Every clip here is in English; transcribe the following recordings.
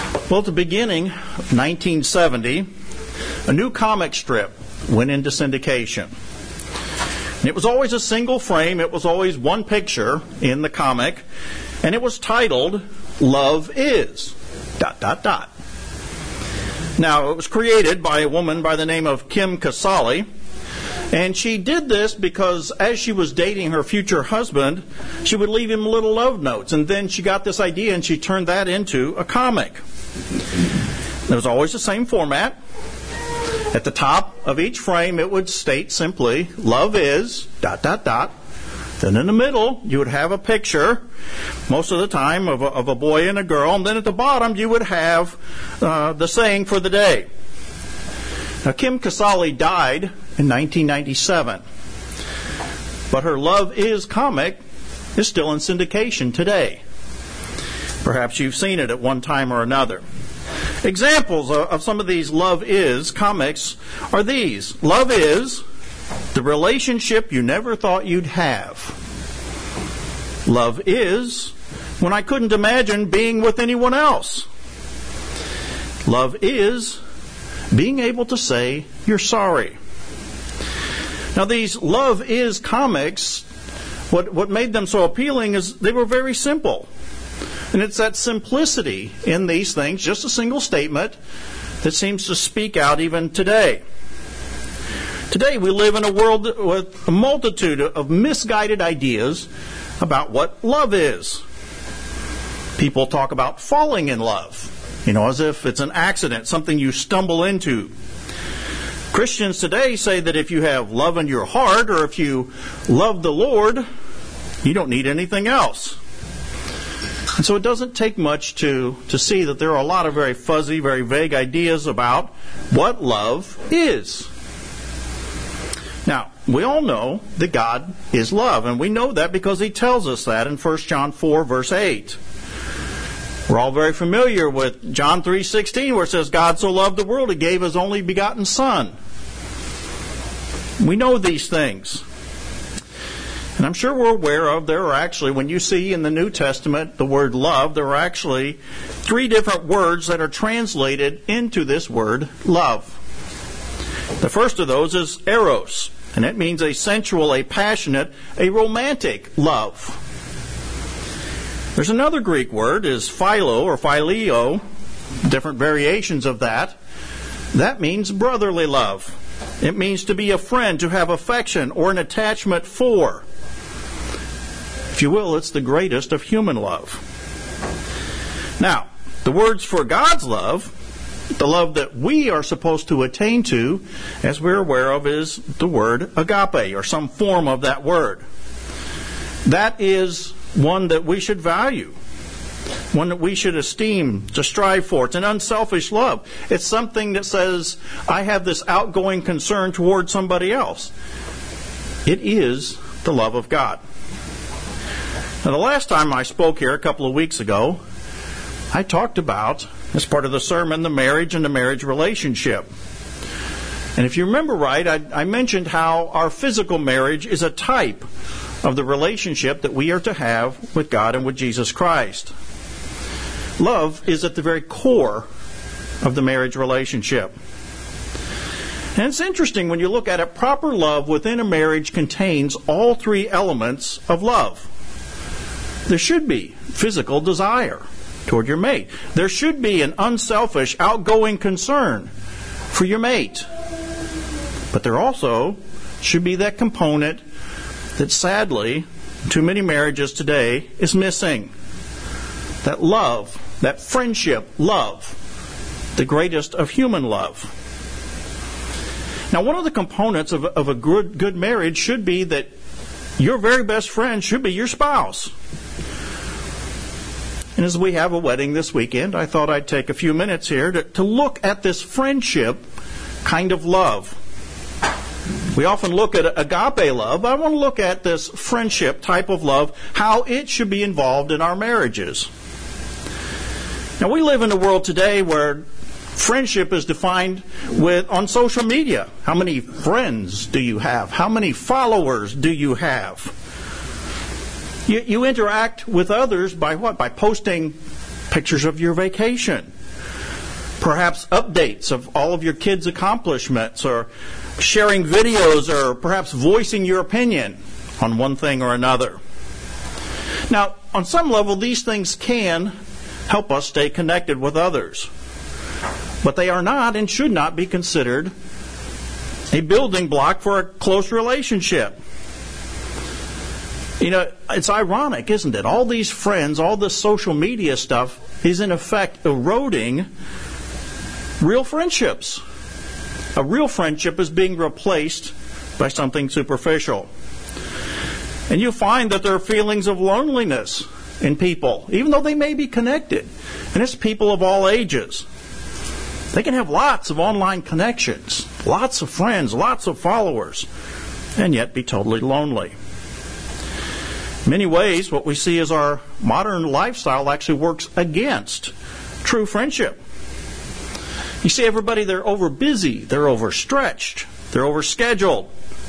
Well, at the beginning of 1970, a new comic strip went into syndication. And it was always a single frame. It was always one picture in the comic. And it was titled, Love Is... ... Now, it was created by a woman by the name of Kim Casale. And she did this because as she was dating her future husband, she would leave him little love notes. And then she got this idea and she turned that into a comic. It was always the same format. At the top of each frame, it would state simply, Love Is... ... Then in the middle, you would have a picture, most of the time, of a boy and a girl. And then at the bottom, you would have the saying for the day. Now, Kim Casale died in 1997. But her Love Is comic is still in syndication today. Perhaps you've seen it at one time or another. Examples of some of these Love Is comics are these. Love is the relationship you never thought you'd have. Love is when I couldn't imagine being with anyone else. Love is being able to say you're sorry. Now these Love Is comics, what made them so appealing is they were very simple. And it's that simplicity in these things, just a single statement, that seems to speak out even today. Today we live in a world with a multitude of misguided ideas about what love is. People talk about falling in love, as if it's an accident, something you stumble into. Christians today say that if you have love in your heart, or if you love the Lord, you don't need anything else. And so it doesn't take much to see that there are a lot of very fuzzy, very vague ideas about what love is. Now, we all know that God is love, and we know that because He tells us that in 1 John 4, verse 8. We're all very familiar with John 3:16, where it says, God so loved the world, He gave His only begotten Son. We know these things. And I'm sure we're aware of, there are actually, when you see in the New Testament the word love, there are actually 3 different words that are translated into this word love. The first of those is eros, and it means a sensual, a passionate, a romantic love. There's another Greek word, is philo or phileo, different variations of that. That means brotherly love. It means to be a friend, to have affection or an attachment for. If you will, it's the greatest of human love. Now, the words for God's love, the love that we are supposed to attain to, as we're aware of, is the word agape, or some form of that word. That is one that we should value, one that we should esteem, to strive for. It's an unselfish love. It's something that says, I have this outgoing concern toward somebody else. It is the love of God. Now, the last time I spoke here, a couple of weeks ago, I talked about, as part of the sermon, the marriage and the marriage relationship. And if you remember right, I mentioned how our physical marriage is a type of the relationship that we are to have with God and with Jesus Christ. Love is at the very core of the marriage relationship. And it's interesting when you look at it, proper love within a marriage contains all 3 elements of love. There should be physical desire toward your mate. There should be an unselfish, outgoing concern for your mate. But there also should be that component that sadly, too many marriages today, is missing. That love, that friendship love, the greatest of human love. Now, one of the components of a good marriage should be that your very best friend should be your spouse. And as we have a wedding this weekend, I thought I'd take a few minutes here to look at this friendship kind of love. We often look at agape love. I want to look at this friendship type of love, how it should be involved in our marriages. Now, we live in a world today where friendship is defined on social media. How many friends do you have? How many followers do you have? You interact with others by what? By posting pictures of your vacation, perhaps updates of all of your kids' accomplishments, or sharing videos, or perhaps voicing your opinion on one thing or another. Now, on some level, these things can help us stay connected with others. But they are not and should not be considered a building block for a close relationship. You know, it's ironic, isn't it? All these friends, all this social media stuff is in effect eroding real friendships. A real friendship is being replaced by something superficial. And you find that there are feelings of loneliness in people, even though they may be connected. And it's people of all ages. They can have lots of online connections, lots of friends, lots of followers, and yet be totally lonely. In many ways, what we see is our modern lifestyle actually works against true friendship. You see, everybody, they're overbusy, they're overstretched, they're overscheduled.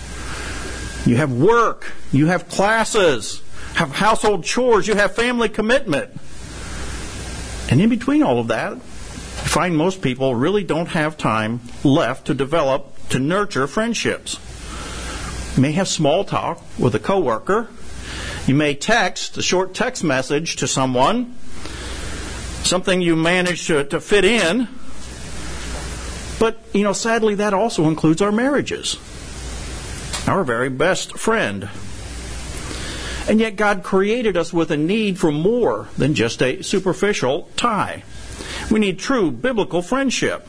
You have work, you have classes, have household chores, you have family commitment. And in between all of that, you find most people really don't have time left to develop, to nurture friendships. You may have small talk with a coworker. You may text a short text message to someone, something you manage to fit in. But, you know, sadly, that also includes our marriages, our very best friend. And yet God created us with a need for more than just a superficial tie. We need true biblical friendship.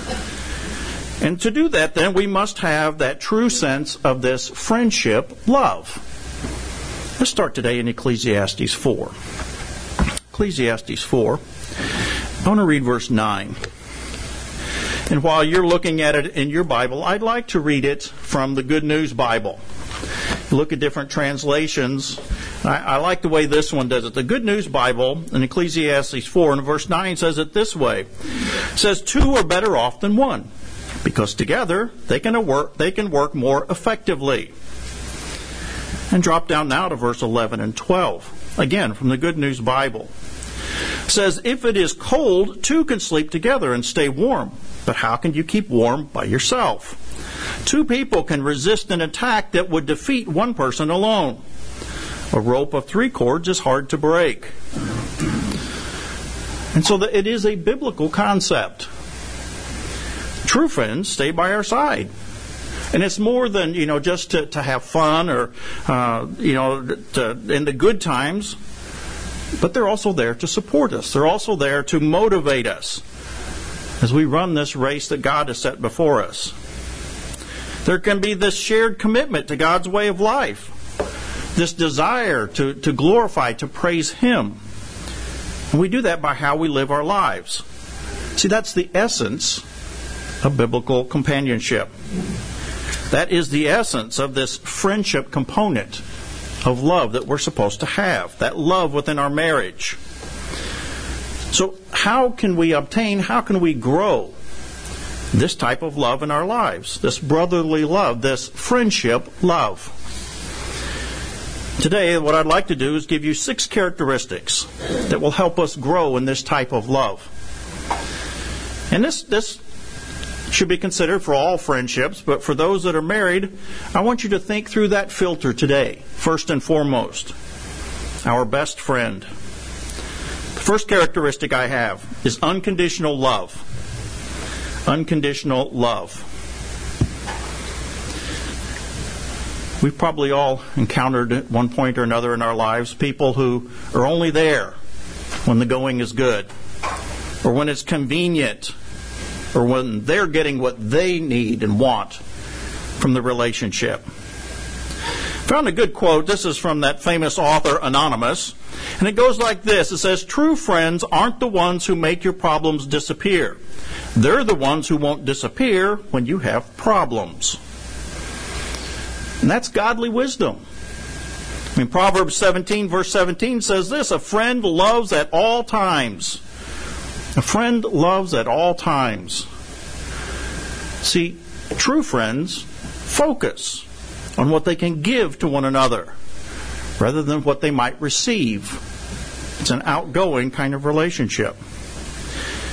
And to do that, then, we must have that true sense of this friendship love. Let's start today in Ecclesiastes 4. Ecclesiastes 4. I want to read verse 9. And while you're looking at it in your Bible, I'd like to read it from the Good News Bible. Look at different translations. I like the way this one does it. The Good News Bible in Ecclesiastes 4 and verse 9 says it this way. It says, 2 are better off than one, because together they can work more effectively. And drop down now to verse 11 and 12. Again, from the Good News Bible. It says, if it is cold, 2 can sleep together and stay warm. But how can you keep warm by yourself? 2 people can resist an attack that would defeat one person alone. A rope of 3 cords is hard to break. And so it is a biblical concept. True friends stay by our side. And it's more than, just to have fun or, in the good times. But they're also there to support us. They're also there to motivate us as we run this race that God has set before us. There can be this shared commitment to God's way of life. This desire to glorify, to praise Him. And we do that by how we live our lives. See, that's the essence of biblical companionship. That is the essence of this friendship component of love that we're supposed to have. That love within our marriage. So how can we obtain, how can we grow this type of love in our lives? This brotherly love, this friendship love. Today, what I'd like to do is give you 6 characteristics that will help us grow in this type of love. And this should be considered for all friendships, but for those that are married, I want you to think through that filter today, first and foremost. Our best friend. The first characteristic I have is unconditional love. Unconditional love. We've probably all encountered at one point or another in our lives people who are only there when the going is good, or when it's convenient, or when they're getting what they need and want from the relationship. Found a good quote. This is from that famous author Anonymous, and it goes like this. It says, true friends aren't the ones who make your problems disappear. They're the ones who won't disappear when you have problems. And that's godly wisdom. I mean, Proverbs 17, verse 17 says this, a friend loves at all times. A friend loves at all times. See, true friends focus on what they can give to one another rather than what they might receive. It's an outgoing kind of relationship.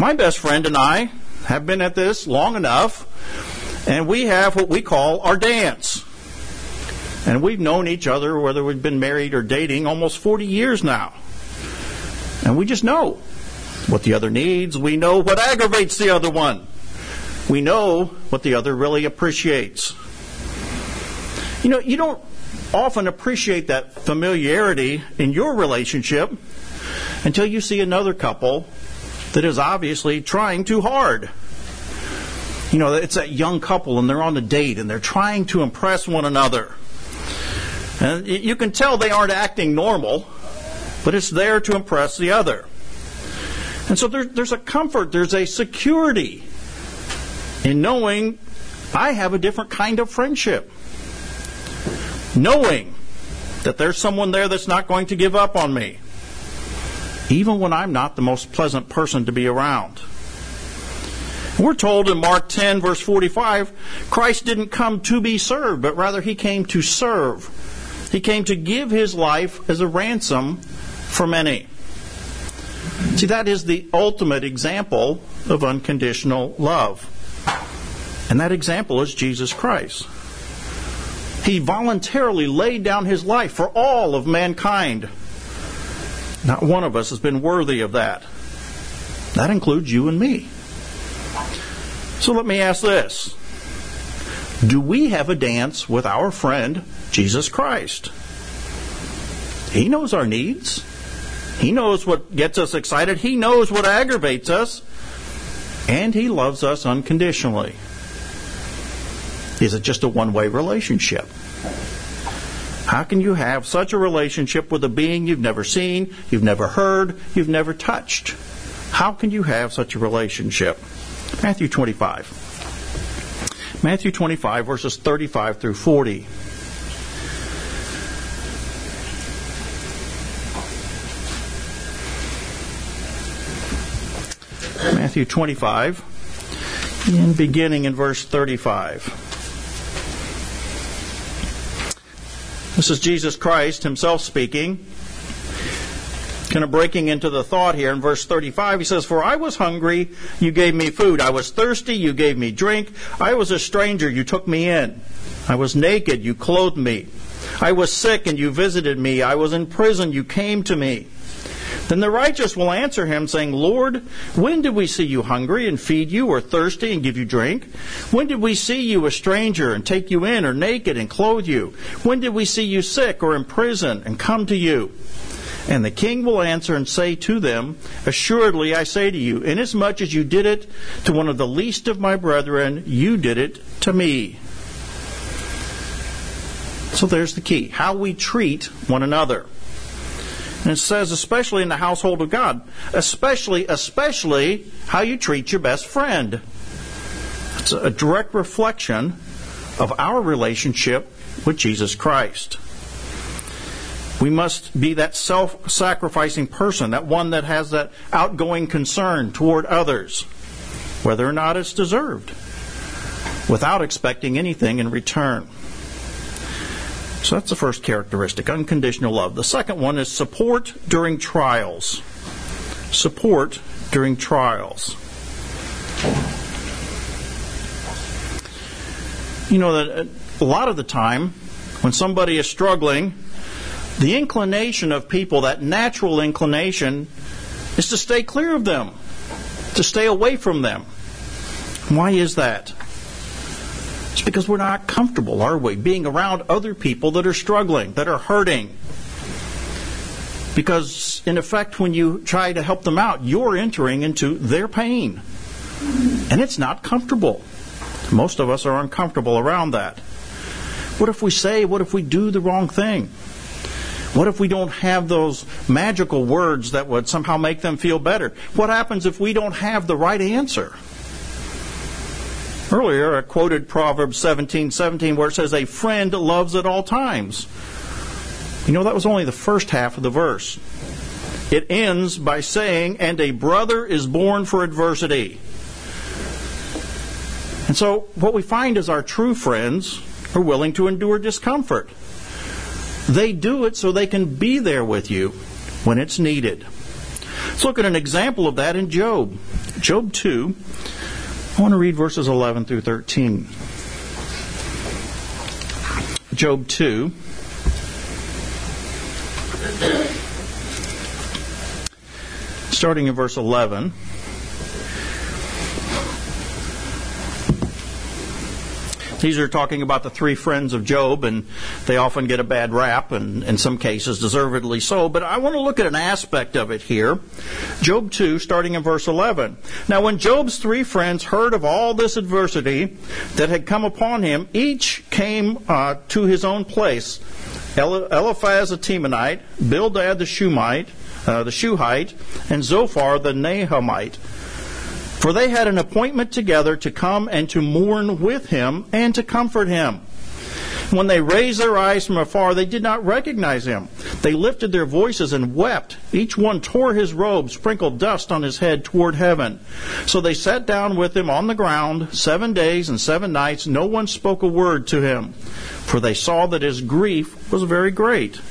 My best friend and I have been at this long enough, and we have what we call our dance. And we've known each other, whether we've been married or dating, almost 40 years now. And we just know what the other needs. We know what aggravates the other one. We know what the other really appreciates. You don't often appreciate that familiarity in your relationship until you see another couple that is obviously trying too hard. It's that young couple and they're on a date and they're trying to impress one another. And you can tell they aren't acting normal, but it's there to impress the other. And so there's a comfort, there's a security in knowing I have a different kind of friendship. Knowing that there's someone there that's not going to give up on me, even when I'm not the most pleasant person to be around. We're told in Mark 10, verse 45, Christ didn't come to be served, but rather He came to serve. He came to give His life as a ransom for many. See, that is the ultimate example of unconditional love. And that example is Jesus Christ. He voluntarily laid down His life for all of mankind. Not one of us has been worthy of that. That includes you and me. So let me ask this. Do we have a dance with our friend, Jesus Christ? He knows our needs. He knows what gets us excited. He knows what aggravates us. And He loves us unconditionally. Is it just a one-way relationship? How can you have such a relationship with a being you've never seen, you've never heard, you've never touched? How can you have such a relationship? Matthew 25. Matthew 25, verses 35 through 40. Matthew 25, and beginning in verse 35. This is Jesus Christ Himself speaking. Kind of breaking into the thought here in verse 35. He says, "For I was hungry, you gave me food. I was thirsty, you gave me drink. I was a stranger, you took me in. I was naked, you clothed me. I was sick, and you visited me. I was in prison, you came to me." Then the righteous will answer Him, saying, "Lord, when did we see you hungry and feed you, or thirsty and give you drink? When did we see you a stranger and take you in, or naked and clothe you? When did we see you sick or in prison and come to you?" And the king will answer and say to them, "Assuredly I say to you, inasmuch as you did it to one of the least of my brethren, you did it to me." So there's the key, how we treat one another. And it says, especially in the household of God, especially how you treat your best friend. It's a direct reflection of our relationship with Jesus Christ. We must be that self-sacrificing person, that one that has that outgoing concern toward others, whether or not it's deserved, without expecting anything in return. So that's the first characteristic, unconditional love. The second one is support during trials. Support during trials. You know that a lot of the time, when somebody is struggling, the inclination of people, that natural inclination, is to stay clear of them, to stay away from them. Why is that? It's because we're not comfortable, are we, being around other people that are struggling, that are hurting. Because, in effect, when you try to help them out, you're entering into their pain. And it's not comfortable. Most of us are uncomfortable around that. What if we say, what if we do the wrong thing? What if we don't have those magical words that would somehow make them feel better? What happens if we don't have the right answer? Earlier, I quoted Proverbs 17:17, where it says, "A friend loves at all times." You know, that was only the first half of the verse. It ends by saying, "And a brother is born for adversity." And so, what we find is our true friends are willing to endure discomfort. They do it so they can be there with you when it's needed. Let's look at an example of that in Job. Job 2, I want to read verses 11 through 13. Job 2. Starting in verse 11. These are talking about the three friends of Job, and they often get a bad rap, and in some cases deservedly so. But I want to look at an aspect of it here. Job 2, starting in verse 11. Now when Job's three friends heard of all this adversity that had come upon him, each came to his own place. Eliphaz the Temanite, Bildad the Shuhite, and Zophar the Naamite. For they had an appointment together to come and to mourn with him and to comfort him. When they raised their eyes from afar, they did not recognize him. They lifted their voices and wept. Each one tore his robe, sprinkled dust on his head toward heaven. So they sat down with him on the ground 7 days and 7 nights. No one spoke a word to him, for they saw that his grief was very great.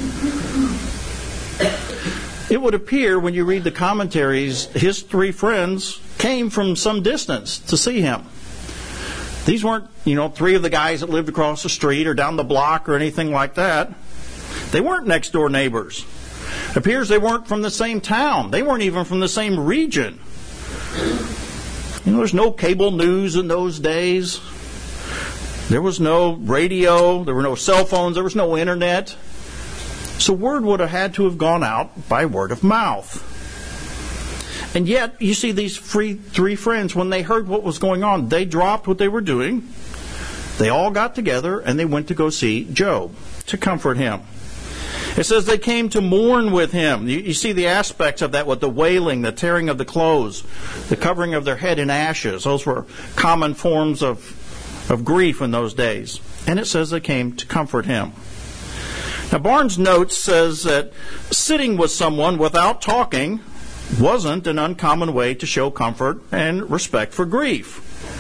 It would appear when you read the commentaries, his three friends came from some distance to see him. These weren't, three of the guys that lived across the street or down the block or anything like that. They weren't next door neighbors. It appears they weren't from the same town. They weren't even from the same region. There's no cable news in those days. There was no radio. There were no cell phones. There was no internet. So word would have had to have gone out by word of mouth. And yet, you see these three friends, when they heard what was going on, they dropped what they were doing. They all got together and they went to go see Job to comfort him. It says they came to mourn with him. You see the aspects of that with the wailing, the tearing of the clothes, the covering of their head in ashes. Those were common forms of grief in those days. And it says they came to comfort him. Now, Barnes' notes says that sitting with someone without talking wasn't an uncommon way to show comfort and respect for grief.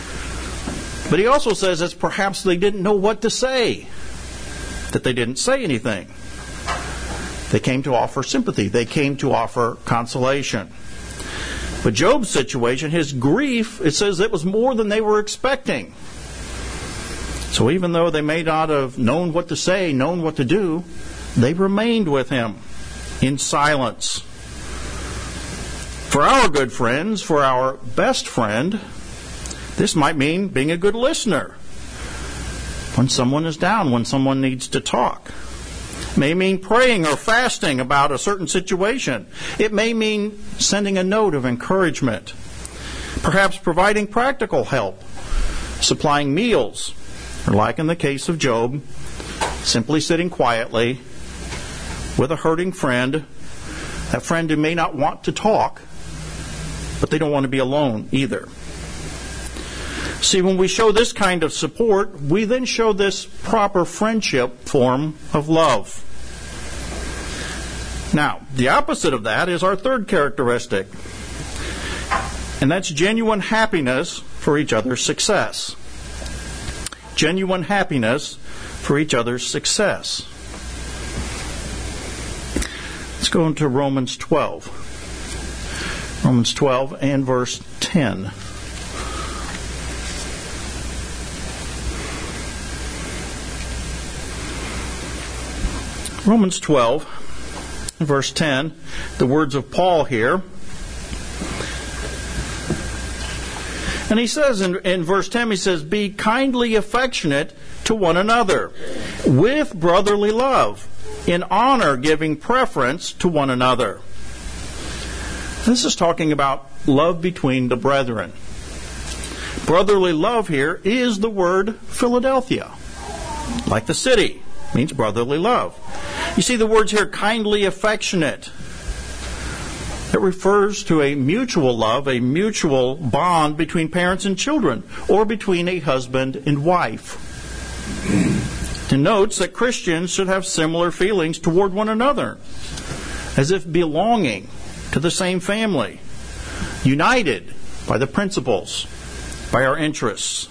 But he also says it's perhaps they didn't know what to say, that they didn't say anything. They came to offer sympathy. They came to offer consolation. But Job's situation, his grief, it says it was more than they were expecting. So even though they may not have known what to say, known what to do, they remained with him in silence. For our good friends, for our best friend, this might mean being a good listener. When someone is down, when someone needs to talk. It may mean praying or fasting about a certain situation. It may mean sending a note of encouragement. Perhaps providing practical help, supplying meals, or like in the case of Job, simply sitting quietly with a hurting friend, a friend who may not want to talk, but they don't want to be alone either. See, when we show this kind of support, we then show this proper friendship form of love. Now, the opposite of that is our third characteristic, and that's genuine happiness for each other's success. Genuine happiness for each other's success. Let's go into Romans 12. Romans 12 and verse 10. Romans 12, verse 10, the words of Paul here. And he says in verse 10, he says, "Be kindly affectionate to one another, with brotherly love, in honor giving preference to one another." This is talking about love between the brethren. Brotherly love here is the word Philadelphia. Like the city, means brotherly love. You see the words here, kindly affectionate. It refers to a mutual love, a mutual bond between parents and children, or between a husband and wife. It denotes that Christians should have similar feelings toward one another, as if belonging to the same family, united by the principles, by our interests.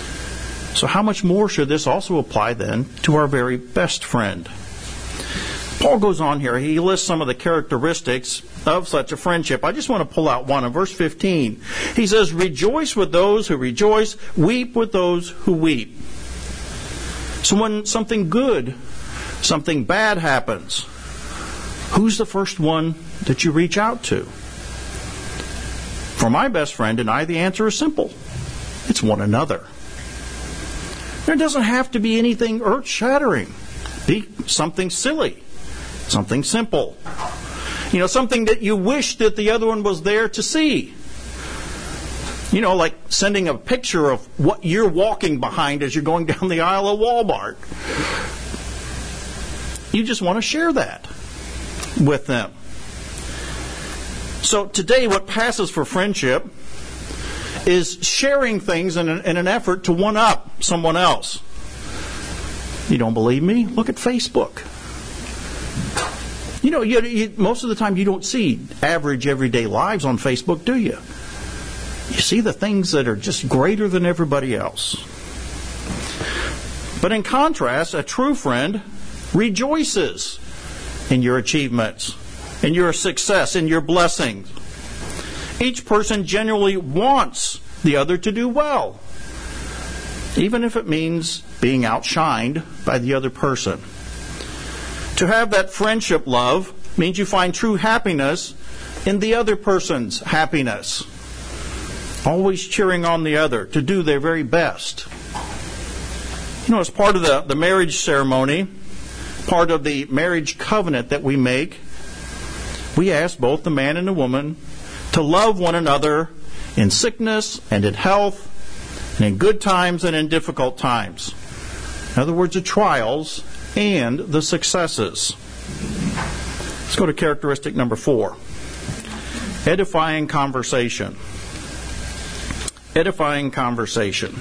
So how much more should this also apply then to our very best friend? Paul goes on here. He lists some of the characteristics of such a friendship. I just want to pull out one. In verse 15, he says, rejoice with those who rejoice, weep with those who weep. So when something good, something bad happens, who's the first one that you reach out to? For my best friend and I, the answer is simple. It's one another. There doesn't have to be anything earth-shattering. Be something silly, something simple. Something that you wish that the other one was there to see. Like sending a picture of what you're walking behind as you're going down the aisle of Walmart. You just want to share that with them. So today, what passes for friendship is sharing things in an effort to one-up someone else. You don't believe me? Look at Facebook. Most of the time you don't see average everyday lives on Facebook, do you? You see the things that are just greater than everybody else. But in contrast, a true friend rejoices in your achievements, in your success, in your blessings. Each person genuinely wants the other to do well, even if it means being outshined by the other person. To have that friendship love means you find true happiness in the other person's happiness. Always cheering on the other to do their very best. As part of the marriage ceremony, part of the marriage covenant that we make, we ask both the man and the woman to love one another in sickness and in health, and in good times and in difficult times. In other words, the trials and the successes. Let's go to characteristic number 4. Edifying conversation. Edifying conversation.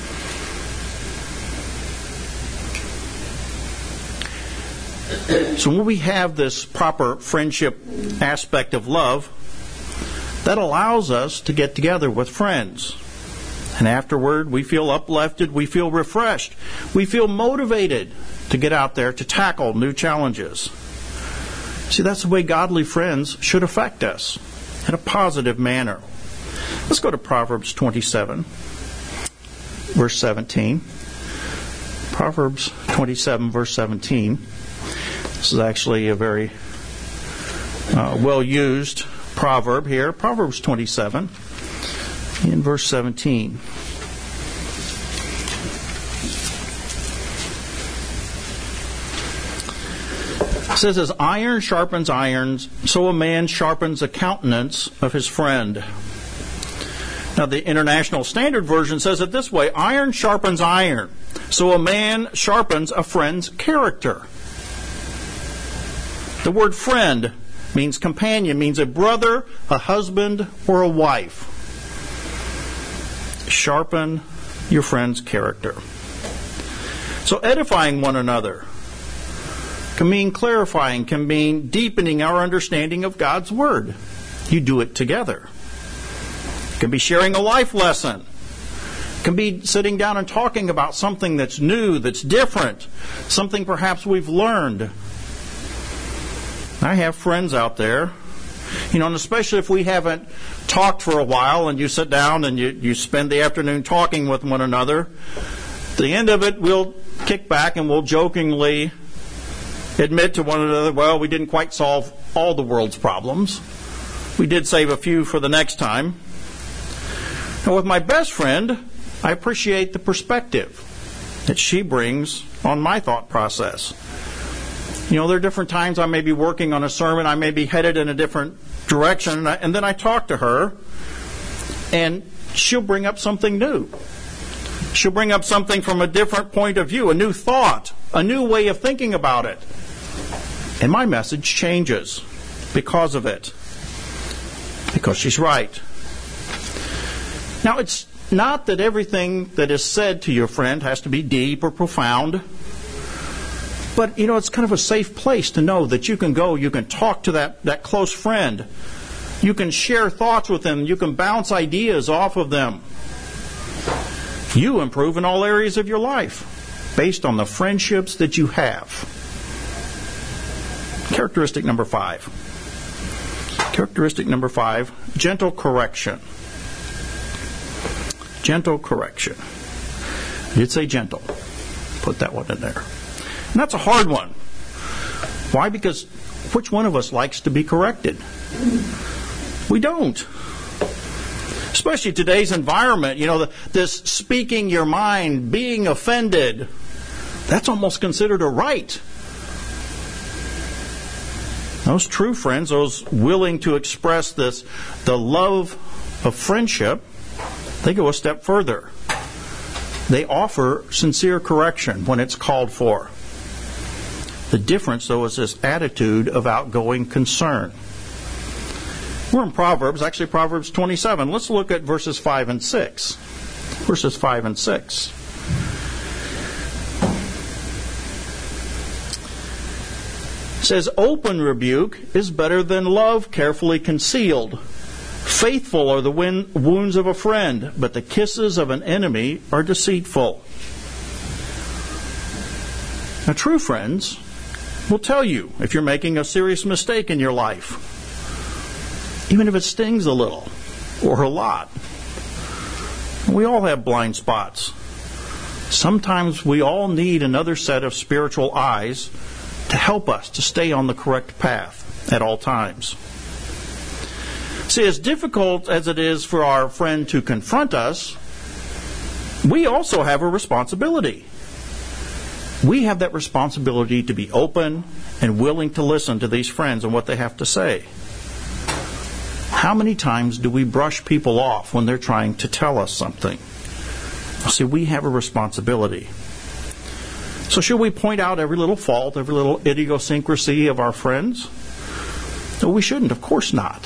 So when we have this proper friendship aspect of love, that allows us to get together with friends. And afterward, we feel uplifted, we feel refreshed, we feel motivated to get out there to tackle new challenges. See, that's the way godly friends should affect us in a positive manner. Let's go to Proverbs 27, verse 17. Proverbs 27, verse 17. This is actually a very well-used proverb here. Proverbs 27, in verse 17. It says, as iron sharpens iron, so a man sharpens the countenance of his friend. Now, the International Standard Version says it this way, iron sharpens iron, so a man sharpens a friend's character. The word friend means companion, means a brother, a husband, or a wife. Sharpen your friend's character. So edifying one another can mean clarifying, can mean deepening our understanding of God's Word. You do it together. It can be sharing a life lesson. It can be sitting down and talking about something that's new, that's different, something perhaps we've learned. I have friends out there, and especially if we haven't talked for a while and you sit down and you spend the afternoon talking with one another, at the end of it, we'll kick back and we'll jokingly admit to one another, well, we didn't quite solve all the world's problems. We did save a few for the next time. And with my best friend, I appreciate the perspective that she brings on my thought process. There are different times I may be working on a sermon, I may be headed in a different direction, and then I talk to her, and she'll bring up something new. She'll bring up something from a different point of view, a new thought, a new way of thinking about it. And my message changes because of it. Because she's right. Now, it's not that everything that is said to your friend has to be deep or profound. But, it's kind of a safe place to know that you can go, you can talk to that close friend. You can share thoughts with them. You can bounce ideas off of them. You improve in all areas of your life based on the friendships that you have. Characteristic number 5. Characteristic number 5, gentle correction. Gentle correction. I did say gentle. Put that one in there. And that's a hard one. Why? Because which one of us likes to be corrected? We don't. Especially today's environment, this speaking your mind, being offended, that's almost considered a right. Those true friends, those willing to express the love of friendship, they go a step further. They offer sincere correction when it's called for. The difference, though, is this attitude of outgoing concern. We're in Proverbs 27. Let's look at verses 5 and 6. Verses 5 and 6. It says, open rebuke is better than love carefully concealed. Faithful are the wounds of a friend, but the kisses of an enemy are deceitful. Now, true friends will tell you if you're making a serious mistake in your life, even if it stings a little or a lot. We all have blind spots. Sometimes we all need another set of spiritual eyes to help us to stay on the correct path at all times. See, as difficult as it is for our friend to confront us, we also have a responsibility. We have that responsibility to be open and willing to listen to these friends and what they have to say. How many times do we brush people off when they're trying to tell us something? See, we have a responsibility. So should we point out every little fault, every little idiosyncrasy of our friends? No, we shouldn't. Of course not.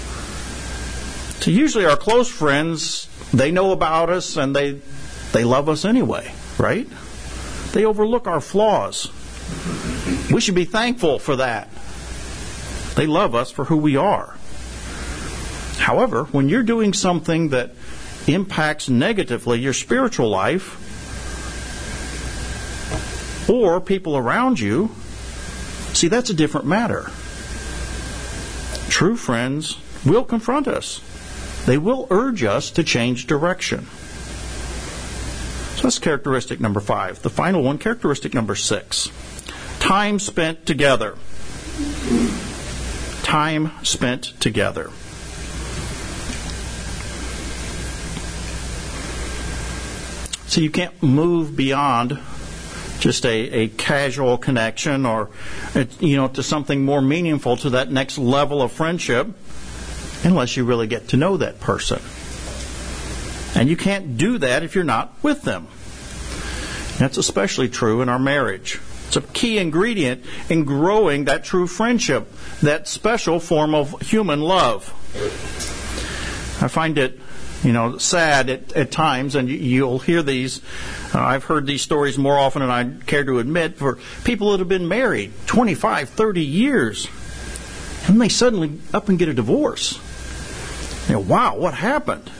So usually our close friends, they know about us and they love us anyway, right? They overlook our flaws. We should be thankful for that. They love us for who we are. However, when you're doing something that impacts negatively your spiritual life or people around you, see, that's a different matter. True friends will confront us. They will urge us to change direction. So that's characteristic number 5. The final one, characteristic number 6. Time spent together. Time spent together. So you can't move beyond just a casual connection or, to something more meaningful, to that next level of friendship, unless you really get to know that person. And you can't do that if you're not with them. That's especially true in our marriage. It's a key ingredient in growing that true friendship, that special form of human love. I find it sad at times, and you'll hear these. I've heard these stories more often than I care to admit, for people that have been married 25, 30 years, and they suddenly up and get a divorce. Wow, what happened?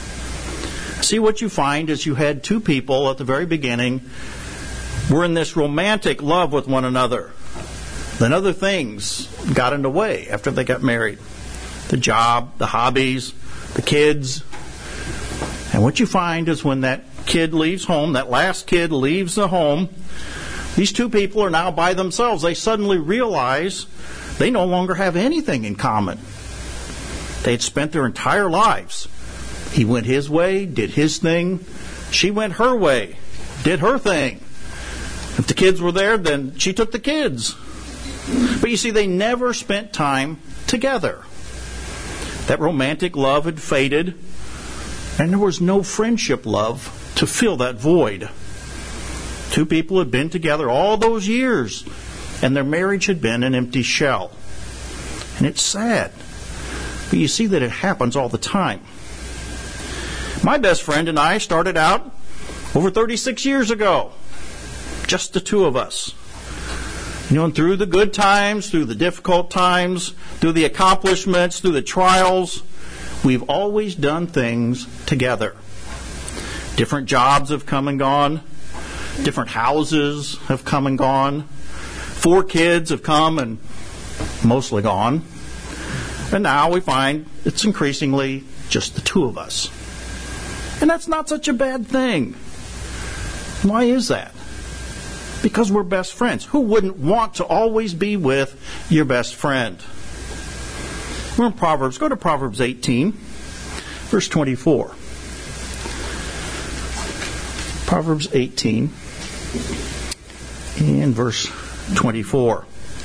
See, what you find is you had two people at the very beginning were in this romantic love with one another. Then other things got in the way after they got married. The job, the hobbies, the kids. And what you find is when that kid leaves home, that last kid leaves the home, these two people are now by themselves. They suddenly realize they no longer have anything in common. They had spent their entire lives. He went his way, did his thing. She went her way, did her thing. If the kids were there, then she took the kids. But you see, they never spent time together. That romantic love had faded, and there was no friendship love to fill that void. Two people had been together all those years, and their marriage had been an empty shell. And it's sad. But you see that it happens all the time. My best friend and I started out over 36 years ago. Just the two of us. And through the good times, through the difficult times, through the accomplishments, through the trials, we've always done things together. Different jobs have come and gone. Different houses have come and gone. 4 kids have come and mostly gone. And now we find it's increasingly just the two of us. And that's not such a bad thing. Why is that? Because we're best friends. Who wouldn't want to always be with your best friend? We're in Proverbs. Go to Proverbs 18, verse 24. Proverbs 18 and verse 24.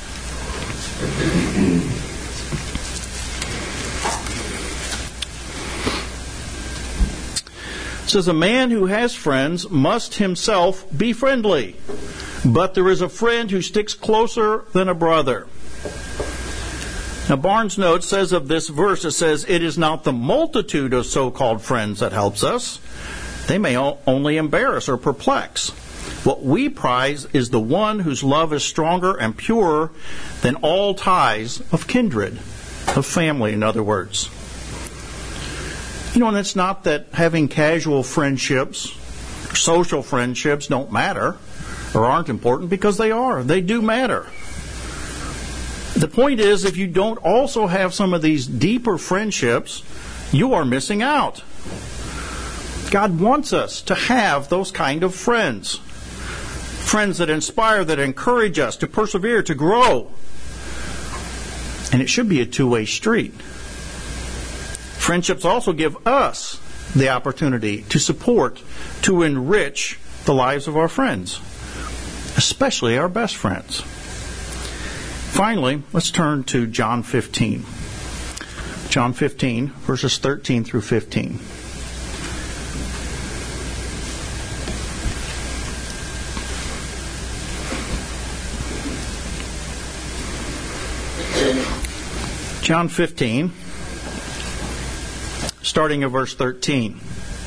It says, a man who has friends must himself be friendly, but there is a friend who sticks closer than a brother. Now, Barnes' note says of this verse, it says, it is not the multitude of so-called friends that helps us. They may only embarrass or perplex. What we prize is the one whose love is stronger and purer than all ties of kindred, of family, in other words. You know, and it's not that having casual friendships, social friendships don't matter or aren't important, because they are. They do matter. The point is, if you don't also have some of these deeper friendships, you are missing out. God wants us to have those kind of friends. Friends that inspire, that encourage us to persevere, to grow. And it should be a two-way street. Friendships also give us the opportunity to support, to enrich the lives of our friends, especially our best friends. Finally, let's turn to John 15. John 15, verses 13 through 15. John 15, starting at verse 13.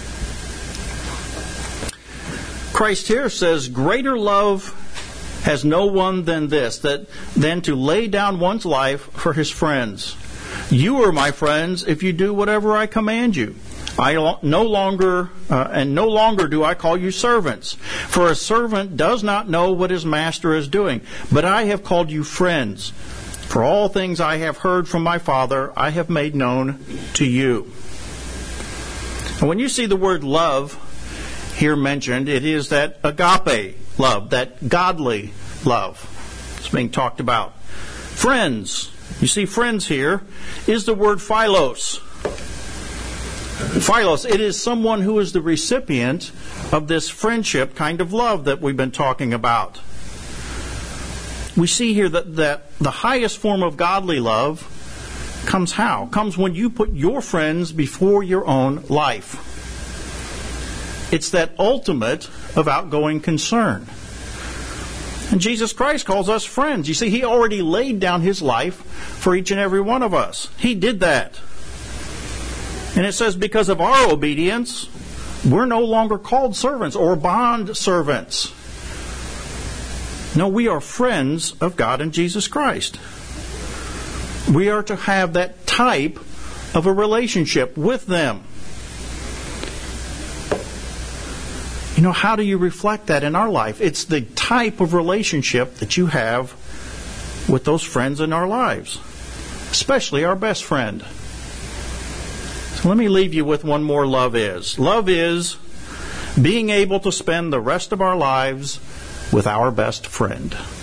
Christ here says, greater love has no one than this, than to lay down one's life for his friends. You are my friends if you do whatever I command you. No longer do I call you servants, for a servant does not know what his master is doing. But I have called you friends. For all things I have heard from my Father, I have made known to you. And when you see the word love here mentioned, it is that agape love, that godly love. It's being talked about. Friends. You see, friends here is the word philos. Philos, it is someone who is the recipient of this friendship kind of love that we've been talking about. We see here that the highest form of godly love comes how? Comes when you put your friends before your own life. It's that ultimate of outgoing concern. And Jesus Christ calls us friends. You see, He already laid down His life for each and every one of us. He did that. And it says because of our obedience, we're no longer called servants or bond servants. No, we are friends of God and Jesus Christ. We are to have that type of a relationship with them. You know, how do you reflect that in our life? It's the type of relationship that you have with those friends in our lives, especially our best friend. So let me leave you with one more love is. Love is being able to spend the rest of our lives with our best friend.